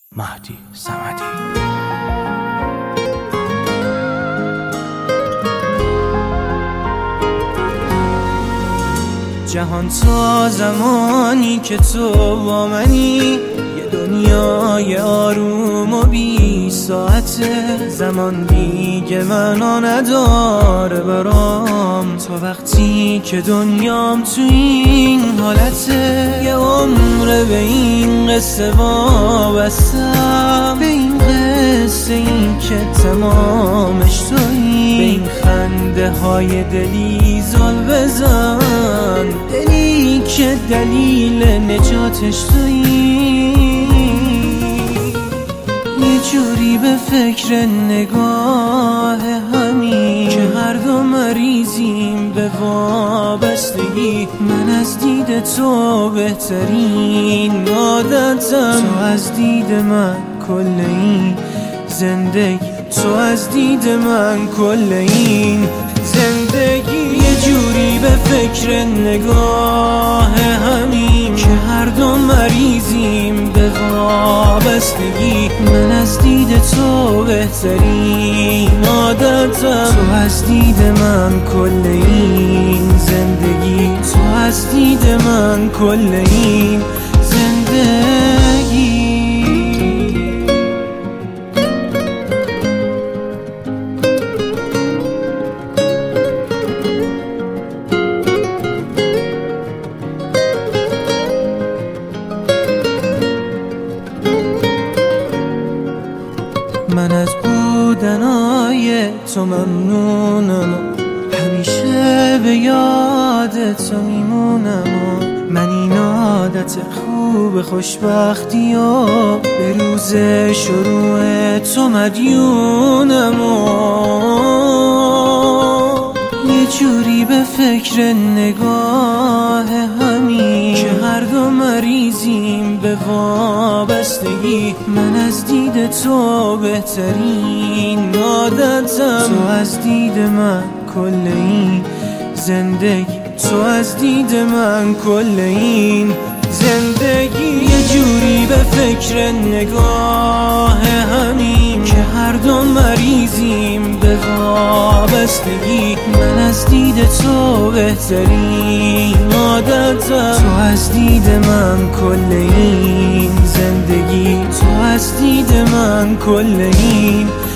مهدی صمدی. جهان تا زمانی که تو با منی، یه دنیای آروم و بی ساعته. زمان دیگه معنا نداره برام، تا وقتی که دنیام تو این حالته. یه عمر به این قصه وابستم، به این قصه این که تمامش تویی. به این خنده های دلی زل بزن، دلی که دلیل نجاتش تویی. یه جوری به فکر نگاه همین که هر دو مریضیم به وابستگی. من از دید تو بهترین عادتم، تو از دید من کل این زندگی. تو از دید من کل این زندگی. یه جوری به فکر نگاه همین که هر دو مریضیم به وابستگی. من از دید تو بهترین عادتم، تو از دید من کل این زندگی. تو از دید من کل این زندگی. من از بودنای تو ممنونم، همیشه به یاد تو میمونم. من این عادت خوب خوشبختی و به روز شروع تو مدیونم. یه جوری به فکر نگاه همین که هر دو مریضیم به وابستگی. من از دید تو بهترین عادتم، تو از دید من کل این زندگی. تو از دید من کل این زندگی. یه جوری به فکر نگاه همین که هر دو مریضیم به وابستگی. من از دید تو بهترین عادتم، تو از دید من کل این زندگی. تو از دید من کل این